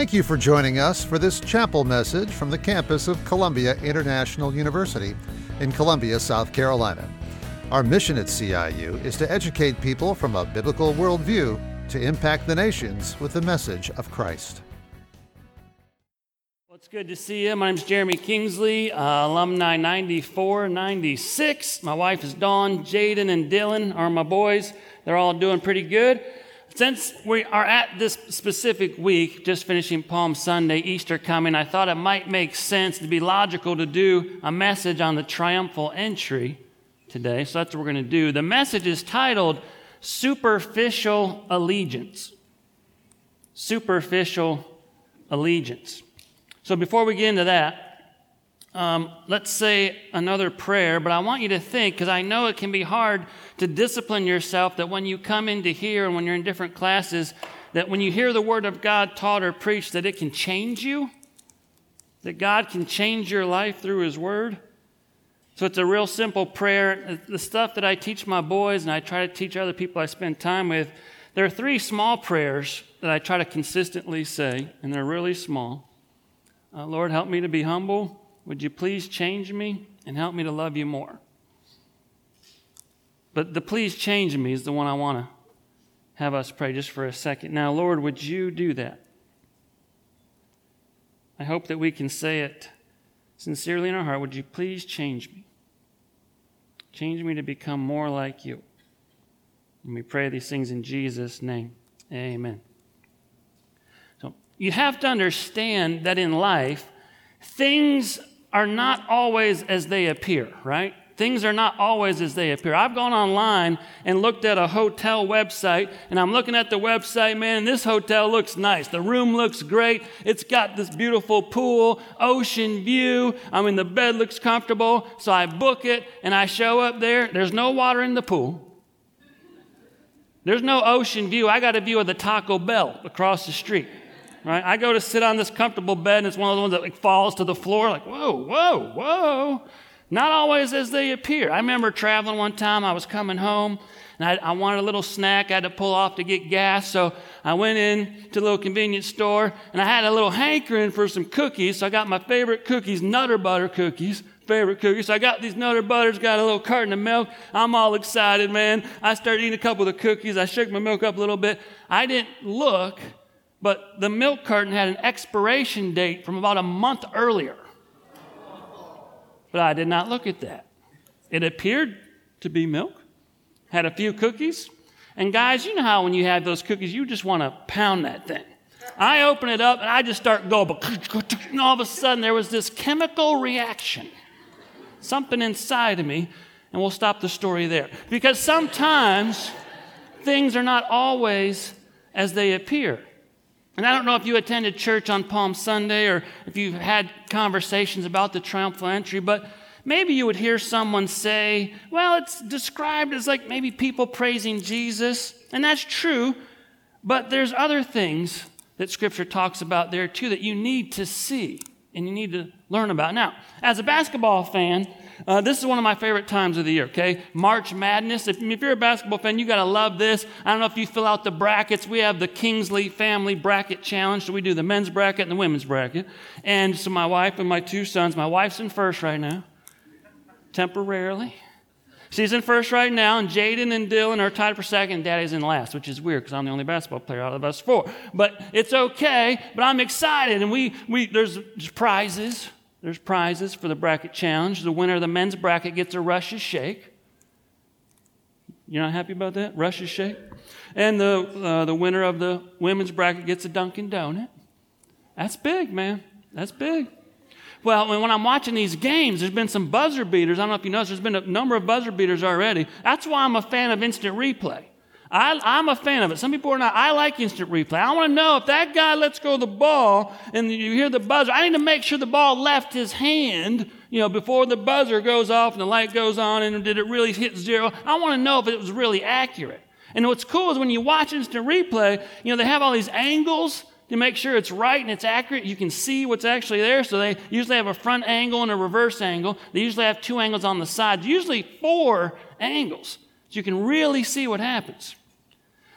Thank you for joining us for this chapel message from the campus of Columbia International University in Columbia, South Carolina. Our mission at CIU is to educate people from a biblical worldview to impact the nations with the message of Christ. Well, it's good to see you. My name's Jeremy Kingsley, alumni 94, 96. My wife is Dawn, Jaden, and Dylan are my boys. They're all doing pretty good. Since we are at this specific week, just finishing Palm Sunday, Easter coming, I thought it might make sense to be logical to do a message on the triumphal entry today. So that's what we're going to do. The message is titled Superficial Allegiance. Superficial Allegiance. So before we get into that, let's say another prayer, but I want you to think, because I know it can be hard to discipline yourself, that when you come into here and when you're in different classes, that when you hear the Word of God taught or preached, that it can change you, that God can change your life through His Word. So it's a real simple prayer. The stuff that I teach my boys and I try to teach other people I spend time with, there are 3 small prayers that I try to consistently say, and they're really small. Lord, help me to be humble. Would you please change me and help me to love you more? But the please change me is the one I want to have us pray just for a second. Now, Lord, would you do that? I hope that we can say it sincerely in our heart. Would you please change me? Change me to become more like you. And we pray these things in Jesus' name. Amen. So you have to understand that in life, things are not always as they appear, right? Things are not always as they appear. I've gone online and looked at a hotel website, and I'm looking at the website, man, and this hotel looks nice. The room looks great. It's got this beautiful pool, ocean view. I mean, the bed looks comfortable. So I book it, and I show up there. There's no water in the pool. There's no ocean view. I got a view of the Taco Bell across the street. Right? I go to sit on this comfortable bed, and it's one of the ones that falls to the floor, like, whoa, whoa, whoa. Not always as they appear. I remember traveling one time. I was coming home, and I wanted a little snack. I had to pull off to get gas, so I went in to a little convenience store, and I had a little hankering for some cookies, so I got my favorite cookies, Nutter Butter cookies. Favorite cookies. So I got these Nutter Butters, got a little carton of milk. I'm all excited, man. I started eating a couple of the cookies. I shook my milk up a little bit. I didn't look, but the milk carton had an expiration date from about a month earlier. But I did not look at that. It appeared to be milk. Had a few cookies. And guys, you know how when you have those cookies, you just want to pound that thing. I open it up and I just start going. And all of a sudden there was this chemical reaction. Something inside of me. And we'll stop the story there. Because sometimes things are not always as they appear. And I don't know if you attended church on Palm Sunday or if you've had conversations about the triumphal entry, but maybe you would hear someone say, well, it's described as like maybe people praising Jesus. And that's true, but there's other things that Scripture talks about there too that you need to see and you need to learn about. Now, as a basketball fan, this is one of my favorite times of the year, okay? March Madness. If you're a basketball fan, you got to love this. I don't know if you fill out the brackets. We have the Kingsley Family Bracket Challenge. So we do the men's bracket and the women's bracket. And so my wife and my 2 sons, my wife's in first right now, temporarily. She's in first right now, and Jaden and Dylan are tied for second, and Daddy's in last, which is weird because I'm the only basketball player out of us 4. But it's okay, but I'm excited, and there's prizes. There's prizes for the bracket challenge. The winner of the men's bracket gets a Rush's Shake. You're not happy about that? Rush's Shake? And the winner of the women's bracket gets a Dunkin' Donut. That's big, man. That's big. Well, when I'm watching these games, there's been some buzzer beaters. I don't know if you noticed, there's been a number of buzzer beaters already. That's why I'm a fan of instant replay. I'm a fan of it. Some people are not. I like instant replay. I want to know if that guy lets go of the ball and you hear the buzzer. I need to make sure the ball left his hand, before the buzzer goes off and the light goes on and did it really hit 0. I want to know if it was really accurate. And what's cool is when you watch instant replay, they have all these angles to make sure it's right and it's accurate. You can see what's actually there. So they usually have a front angle and a reverse angle. They usually have 2 angles on the side, usually 4 angles. So you can really see what happens.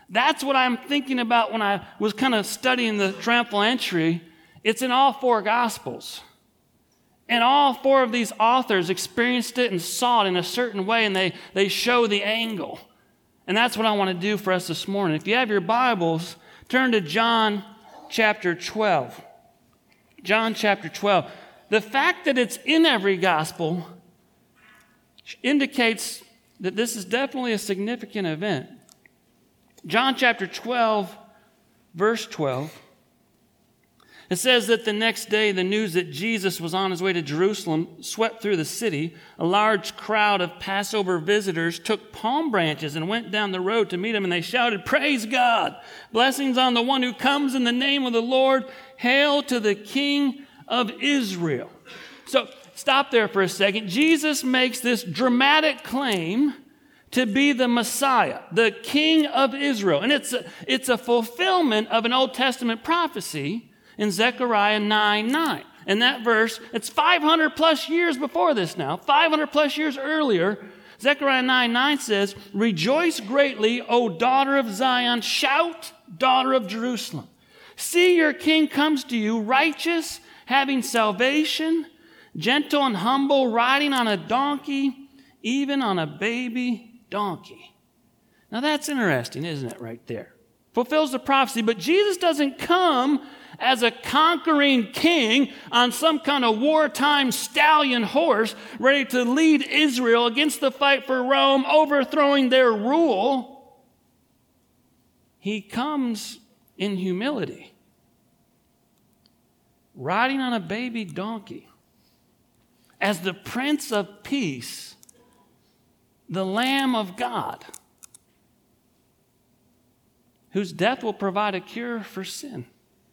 That's what I'm thinking about when I was kind of studying the triumphal entry. It's in all four Gospels. And all four of these authors experienced it and saw it in a certain way, and they show the angle. And that's what I want to do for us this morning. If you have your Bibles, turn to John chapter 12. John chapter 12. The fact that it's in every gospel indicates that this is definitely a significant event. John chapter 12, verse 12. It says that the next day, the news that Jesus was on his way to Jerusalem swept through the city. A large crowd of Passover visitors took palm branches and went down the road to meet him, and they shouted, "Praise God! Blessings on the one who comes in the name of the Lord! Hail to the King of Israel!" So, stop there for a second. Jesus makes this dramatic claim to be the Messiah, the King of Israel. And it's a fulfillment of an Old Testament prophecy in Zechariah 9:9. And that verse, it's 500 plus years before this now, 500 plus years earlier. Zechariah 9:9 says, "Rejoice greatly, O daughter of Zion. Shout, daughter of Jerusalem. See, your king comes to you, righteous, having salvation, gentle and humble, riding on a donkey, even on a baby donkey." Now that's interesting, isn't it, right there? Fulfills the prophecy, but Jesus doesn't come as a conquering king on some kind of wartime stallion horse ready to lead Israel against the fight for Rome, overthrowing their rule. He comes in humility, riding on a baby donkey, as the Prince of Peace, the Lamb of God, whose death will provide a cure for sin.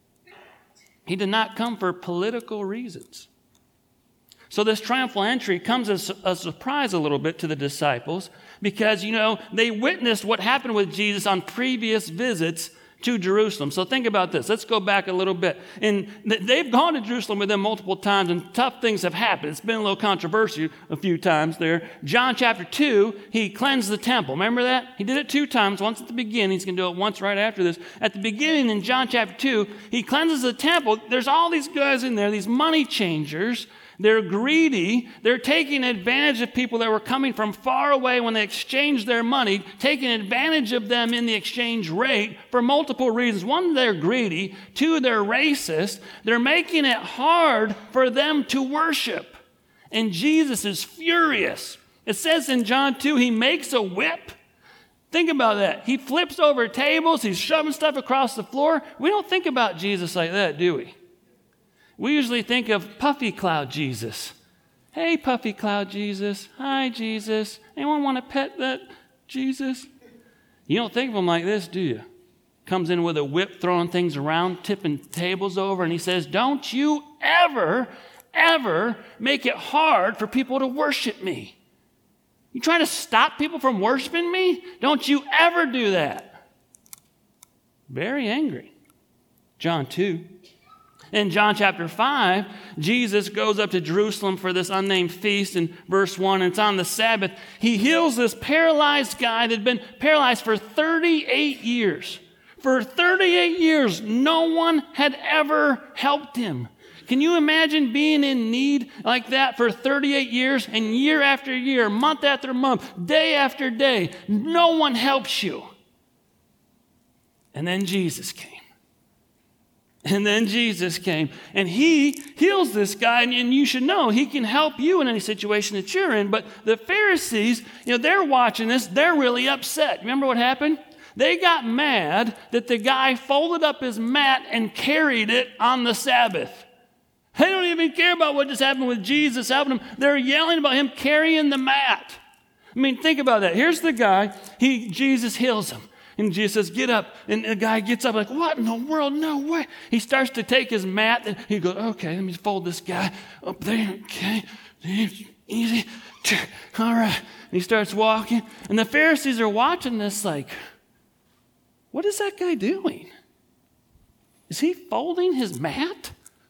He did not come for political reasons. So this triumphal entry comes as a surprise a little bit to the disciples because, they witnessed what happened with Jesus on previous visits to Jerusalem. So think about this. Let's go back a little bit. And they've gone to Jerusalem with them multiple times, and tough things have happened. It's been a little controversial a few times there. John chapter 2, he cleansed the temple. Remember that? He did it 2 times, once at the beginning. He's going to do it once right after this. At the beginning in John chapter 2, he cleanses the temple. There's all these guys in there, these money changers. They're greedy. They're taking advantage of people that were coming from far away when they exchanged their money, taking advantage of them in the exchange rate for multiple reasons. 1, they're greedy. 2, they're racist. They're making it hard for them to worship. And Jesus is furious. It says in John 2, he makes a whip. Think about that. He flips over tables. He's shoving stuff across the floor. We don't think about Jesus like that, do we? We usually think of Puffy Cloud Jesus. Hey, Puffy Cloud Jesus. Hi, Jesus. Anyone want to pet that Jesus? You don't think of him like this, do you? Comes in with a whip, throwing things around, tipping tables over, and he says, "Don't you ever make it hard for people to worship me. You trying to stop people from worshiping me? Don't you ever do that." Very angry. John 2. In John chapter 5, Jesus goes up to Jerusalem for this unnamed feast in verse 1, and it's on the Sabbath. He heals this paralyzed guy that had been paralyzed for 38 years. For 38 years, no one had ever helped him. Can you imagine being in need like that for 38 years, and year after year, month after month, day after day, no one helps you? And then Jesus came. And then Jesus came, and he heals this guy, and you should know he can help you in any situation that you're in. But the Pharisees, they're watching this. They're really upset. Remember what happened? They got mad that the guy folded up his mat and carried it on the Sabbath. They don't even care about what just happened with Jesus helping him. They're yelling about him carrying the mat. I mean, think about that. Here's the guy. Jesus heals him. And Jesus says, "Get up." And the guy gets up like, "What in the world? No way." He starts to take his mat. And he goes, "Okay, let me fold this guy up there. Okay, easy. All right." And he starts walking. And the Pharisees are watching this like, what is that guy doing? Is he folding his mat?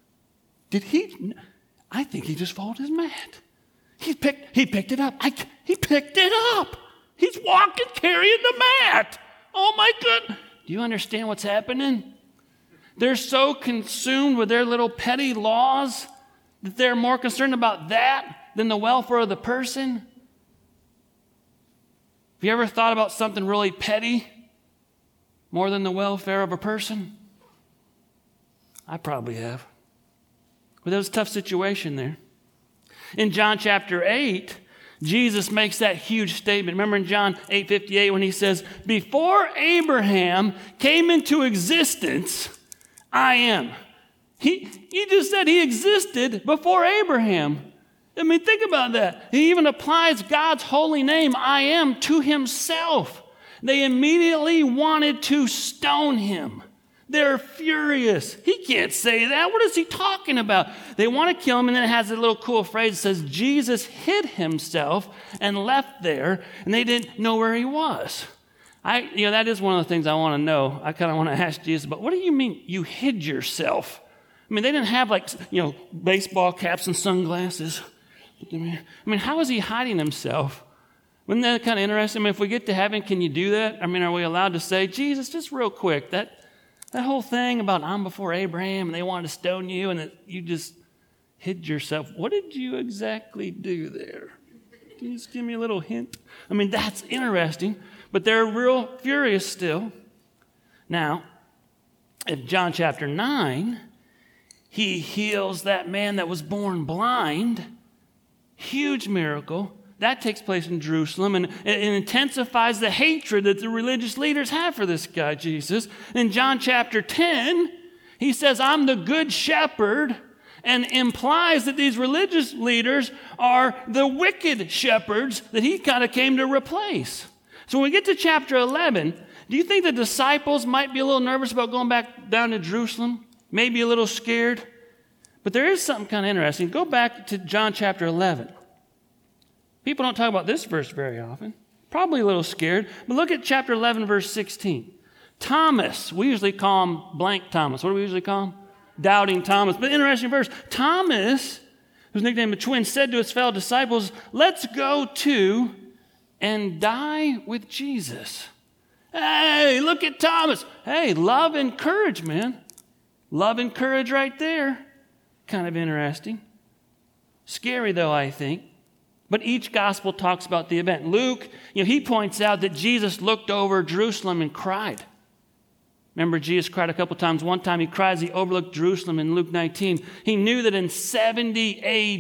I think he just folded his mat. He picked it up. He picked it up. He's walking, carrying the mat. Oh my goodness. Do you understand what's happening? They're so consumed with their little petty laws that they're more concerned about that than the welfare of the person. Have you ever thought about something really petty more than the welfare of a person? I probably have. But there was a tough situation there. In John chapter 8, Jesus makes that huge statement. Remember in John 8:58 when he says, before Abraham came into existence, I am. He just said he existed before Abraham. I mean, think about that. He even applies God's holy name, I am, to himself. They immediately wanted to stone him. They're furious. He can't say that. What is he talking about? They want to kill him, and then it has a little cool phrase that says, Jesus hid himself and left there, and they didn't know where he was. That is one of the things I want to know. I kind of want to ask Jesus, but what do you mean you hid yourself? I mean, they didn't have baseball caps and sunglasses. I mean, how is he hiding himself? Wouldn't that kind of interesting? I mean, if we get to heaven, can you do that? I mean, are we allowed to say, Jesus, just real quick, that whole thing about I'm before Abraham and they wanted to stone you and that you just hid yourself. What did you exactly do there? Can you just give me a little hint? I mean, that's interesting, but they're real furious still. Now, in John chapter 9, he heals that man that was born blind. Huge miracle. That takes place in Jerusalem, and it intensifies the hatred that the religious leaders have for this guy, Jesus. In John chapter 10, he says, I'm the good shepherd, and implies that these religious leaders are the wicked shepherds that he kind of came to replace. So when we get to chapter 11, do you think the disciples might be a little nervous about going back down to Jerusalem? Maybe a little scared? But there is something kind of interesting. Go back to John chapter 11. People don't talk about this verse very often. Probably a little scared. But look at chapter 11, verse 16. Thomas, we usually call him blank Thomas. What do we usually call him? Doubting Thomas. But interesting verse. Thomas, who's nicknamed the twin, said to his fellow disciples, let's go to and die with Jesus. Hey, look at Thomas. Hey, love and courage, man. Love and courage right there. Kind of interesting. Scary, though, I think. But each gospel talks about the event. Luke, he points out that Jesus looked over Jerusalem and cried. Remember, Jesus cried a couple times. One time he cries, he overlooked Jerusalem in Luke 19. He knew that in 70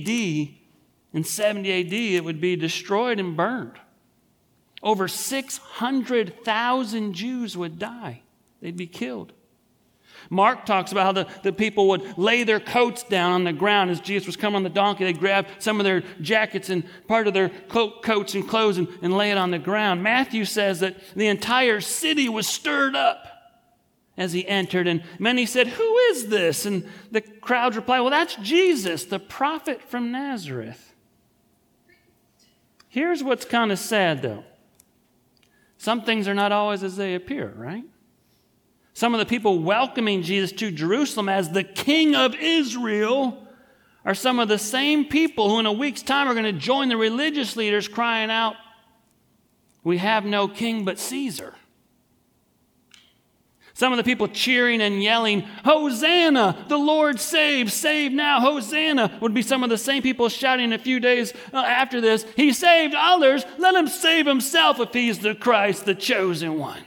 AD, it would be destroyed and burned. Over 600,000 Jews would die. They'd be killed. Mark talks about how the people would lay their coats down on the ground as Jesus was coming on the donkey. They'd grab some of their jackets and part of their coats and clothes and lay it on the ground. Matthew says that the entire city was stirred up as he entered, and many said, who is this? And the crowds replied, well, that's Jesus, the prophet from Nazareth. Here's what's kind of sad, though. Some things are not always as they appear, right? Some of the people welcoming Jesus to Jerusalem as the King of Israel are some of the same people who in a week's time are going to join the religious leaders crying out, we have no king but Caesar. Some of the people cheering and yelling, Hosanna, the Lord saves, save now, Hosanna, would be some of the same people shouting a few days after this, he saved others, let him save himself if he's the Christ, the chosen one.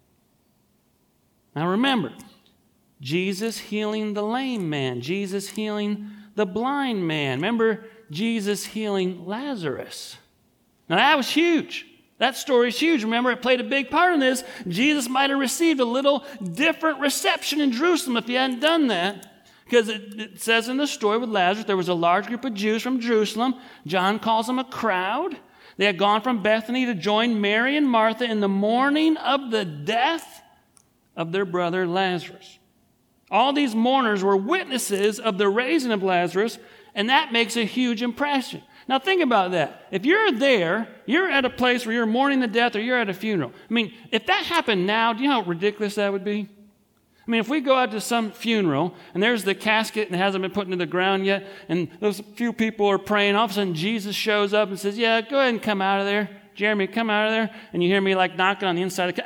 Now remember, Jesus healing the lame man, Jesus healing the blind man. Remember, Jesus healing Lazarus. Now that was huge. That story is huge. Remember, it played a big part in this. Jesus might have received a little different reception in Jerusalem if he hadn't done that. Because it says in the story with Lazarus, there was a large group of Jews from Jerusalem. John calls them a crowd. They had gone from Bethany to join Mary and Martha in the morning of the death of their brother Lazarus. All these mourners were witnesses of the raising of Lazarus, and that makes a huge impression. Now think about that. If you're there, you're at a place where you're mourning the death or you're at a funeral. I mean, if that happened now, do you know how ridiculous that would be? I mean, if we go out to some funeral and there's the casket and it hasn't been put into the ground yet, and those few people are praying, all of a sudden Jesus shows up and says, yeah, go ahead and come out of there. Jeremy, come out of there. And you hear me like knocking on the inside of the hey,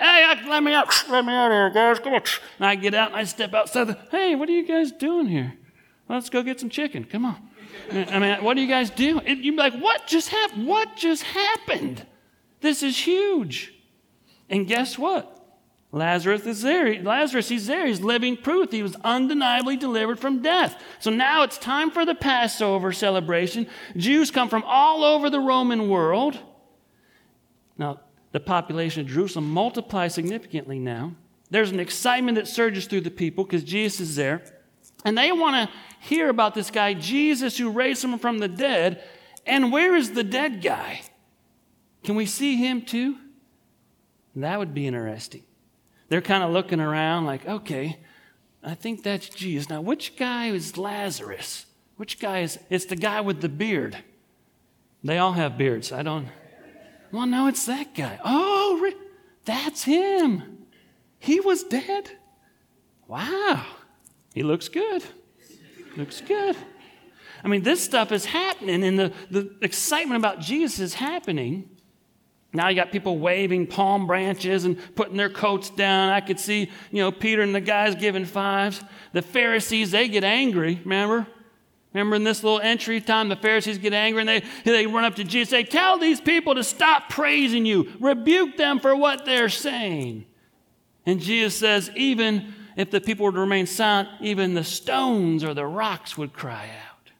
let me out of here, guys, come on. And I get out and I step outside. Hey, what are you guys doing here? Let's go get some chicken, come on. I mean, what do you guys do? You'd be like, what just happened? What just happened? This is huge. And guess what? Lazarus is there. He's there. He's living proof. He was undeniably delivered from death. So now it's time for the Passover celebration. Jews come from all over the Roman world. Now, the population of Jerusalem multiplies significantly now. There's an excitement that surges through the people because Jesus is there. And they want to hear about this guy, Jesus, who raised him from the dead. And where is the dead guy? Can we see him too? That would be interesting. They're kind of looking around like, okay, I think that's Jesus. Now, which guy is Lazarus? Which guy is, it's the guy with the beard. They all have beards. Well, no, it's that guy. Oh, that's him. He was dead. Wow. He looks good. Looks good. I mean, this stuff is happening, and the excitement about Jesus is happening. Now you got people waving palm branches and putting their coats down. I could see, Peter and the guys giving fives. The Pharisees, they get angry, remember? Remember in this little entry time, the Pharisees get angry and they run up to Jesus and say, tell these people to stop praising you. Rebuke them for what they're saying. And Jesus says, even if the people were to remain silent, even the stones or the rocks would cry out.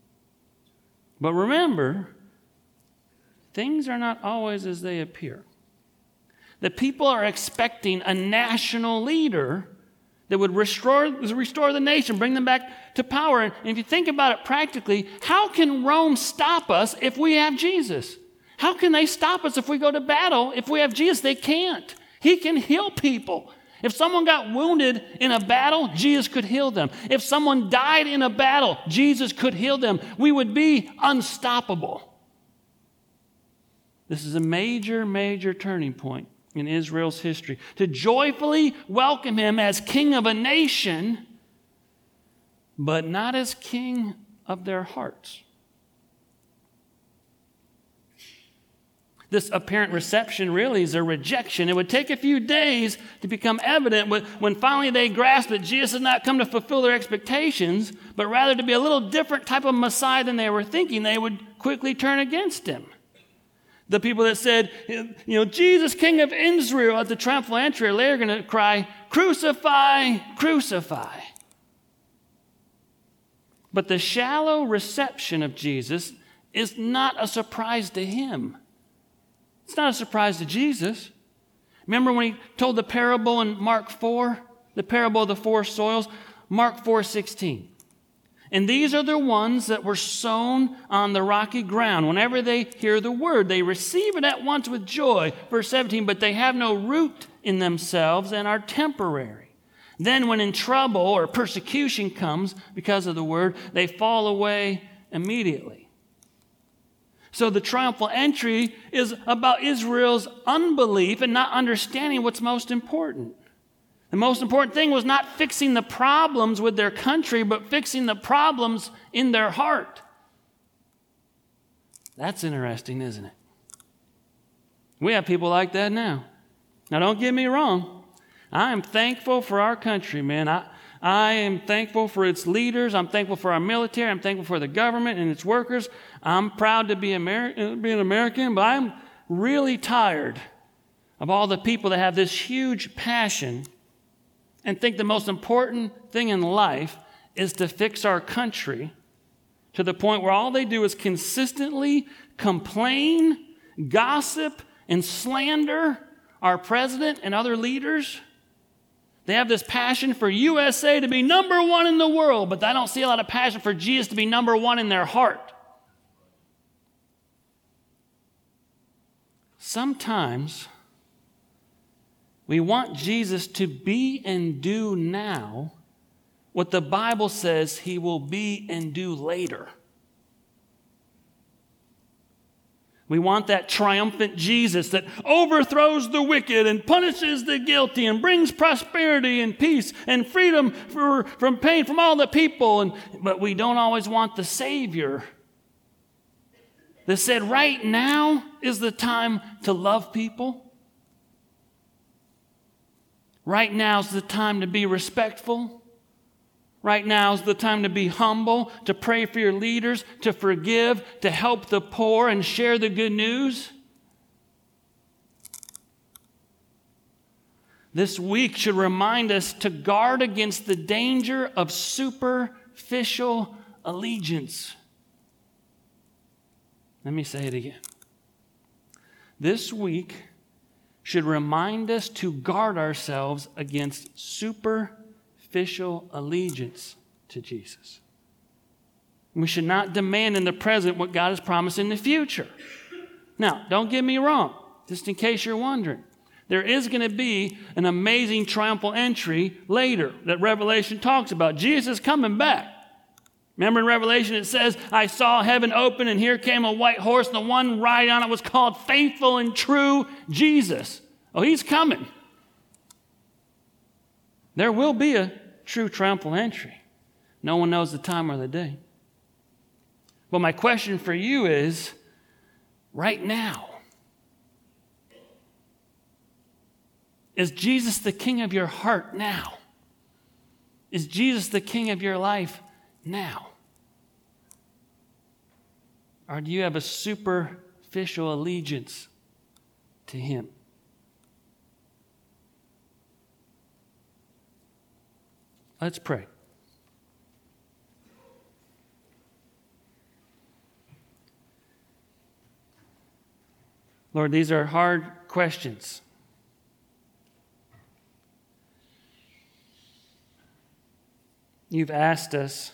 But remember, things are not always as they appear. The people are expecting a national leader that would restore the nation, bring them back to power. And if you think about it practically, how can Rome stop us if we have Jesus? How can they stop us if we go to battle if we have Jesus? They can't. He can heal people. If someone got wounded in a battle, Jesus could heal them. If someone died in a battle, Jesus could heal them. We would be unstoppable. This is a major, major turning point in Israel's history. To joyfully welcome him as king of a nation, but not as king of their hearts. This apparent reception really is a rejection. It would take a few days to become evident when finally they grasp that Jesus has not come to fulfill their expectations, but rather to be a little different type of Messiah than they were thinking. They would quickly turn against him. The people that said, Jesus, King of Israel, at the triumphal entry, they're going to cry, crucify, crucify. But the shallow reception of Jesus is not a surprise to him. It's not a surprise to Jesus. Remember when he told the parable in Mark 4, the parable of the 4 soils? Mark 4:16. And these are the ones that were sown on the rocky ground. Whenever they hear the word, they receive it at once with joy. Verse 17, but they have no root in themselves and are temporary. Then when in trouble or persecution comes because of the word, they fall away immediately. So the triumphal entry is about Israel's unbelief and not understanding what's most important. The most important thing was not fixing the problems with their country, but fixing the problems in their heart. That's interesting, isn't it? We have people like that now. Now, don't get me wrong. I am thankful for our country, man. I am thankful for its leaders. I'm thankful for our military. I'm thankful for the government and its workers. I'm proud to be an American, but I'm really tired of all the people that have this huge passion and think the most important thing in life is to fix our country to the point where all they do is consistently complain, gossip, and slander our president and other leaders. They have this passion for USA to be number one in the world, but I don't see a lot of passion for Jesus to be number one in their heart. Sometimes we want Jesus to be and do now what the Bible says he will be and do later. We want that triumphant Jesus that overthrows the wicked and punishes the guilty and brings prosperity and peace and freedom from pain from all the people. But we don't always want the Savior that said, right now is the time to love people. Right now's the time to be respectful. Right now's the time to be humble, to pray for your leaders, to forgive, to help the poor and share the good news. This week should remind us to guard against the danger of superficial allegiance. Let me say it again. This week should remind us to guard ourselves against superficial allegiance to Jesus. We should not demand in the present what God has promised in the future. Now, don't get me wrong, just in case you're wondering. There is going to be an amazing triumphal entry later that Revelation talks about. Jesus is coming back. Remember in Revelation it says, I saw heaven open and here came a white horse and the one riding on it was called Faithful and True Jesus. Oh, he's coming. There will be a true triumphal entry. No one knows the time or the day. But my question for you is, right now, is Jesus the king of your heart now? Is Jesus the king of your life now? Or do you have a superficial allegiance to him? Let's pray. Lord, these are hard questions. You've asked us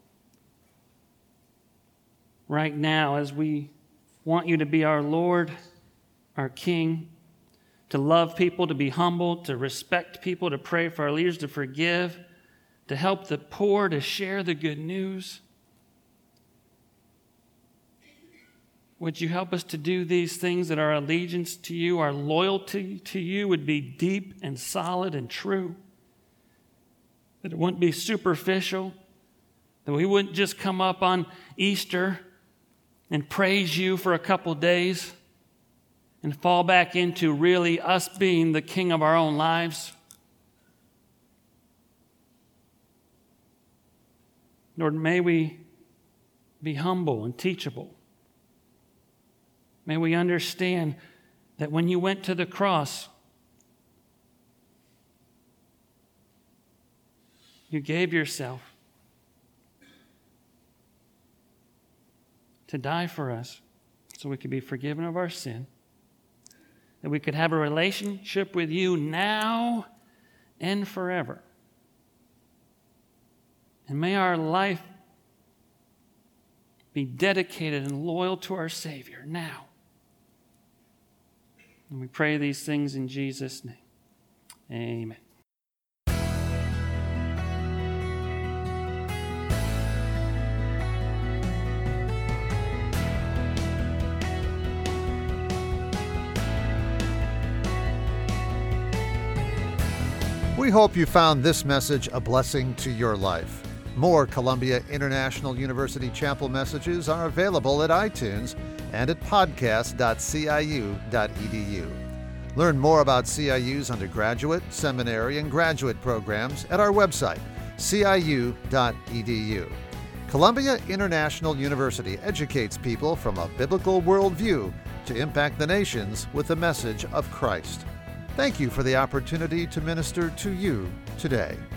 right now, as we want you to be our Lord, our King, to love people, to be humble, to respect people, to pray for our leaders, to forgive, to help the poor, to share the good news. Would you help us to do these things, that our allegiance to you, our loyalty to you would be deep and solid and true? That it wouldn't be superficial, that we wouldn't just come up on Easter and praise you for a couple days and fall back into really us being the king of our own lives. Lord, may we be humble and teachable. May we understand that when you went to the cross, you gave yourself to die for us so we could be forgiven of our sin, that we could have a relationship with you now and forever. And may our life be dedicated and loyal to our Savior now. And we pray these things in Jesus' name. Amen. We hope you found this message a blessing to your life. More Columbia International University Chapel messages are available at iTunes and at podcast.ciu.edu. Learn more about CIU's undergraduate, seminary, and graduate programs at our website, ciu.edu. Columbia International University educates people from a biblical worldview to impact the nations with the message of Christ. Thank you for the opportunity to minister to you today.